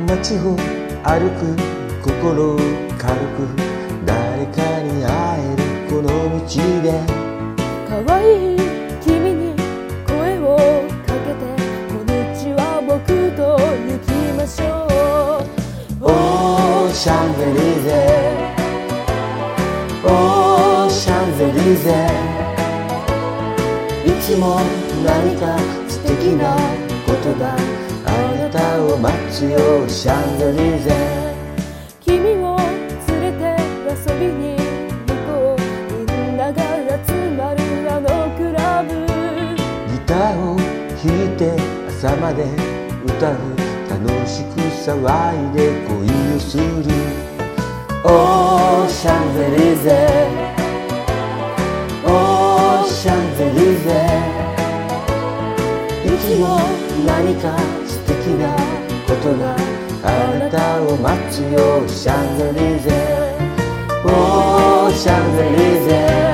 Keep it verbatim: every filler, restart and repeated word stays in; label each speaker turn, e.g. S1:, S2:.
S1: 街を歩く心軽く誰かに会えるこの道で
S2: 可愛い君に声をかけてこの道は僕と行きましょう。
S1: オーシャンゼリゼオーシャンゼリゼいつも何か素敵なことがあなたを待つよシャンゼリゼ
S2: 君を連れて遊びに行こう。みんなが集まるあのクラブ
S1: ギターを弾いて朝まで歌う楽しく騒いで恋をするオーシャンゼリゼオーシャンゼリゼいつも何か素敵なことがあなたを待つよシャンゼリゼオーシャンゼリゼ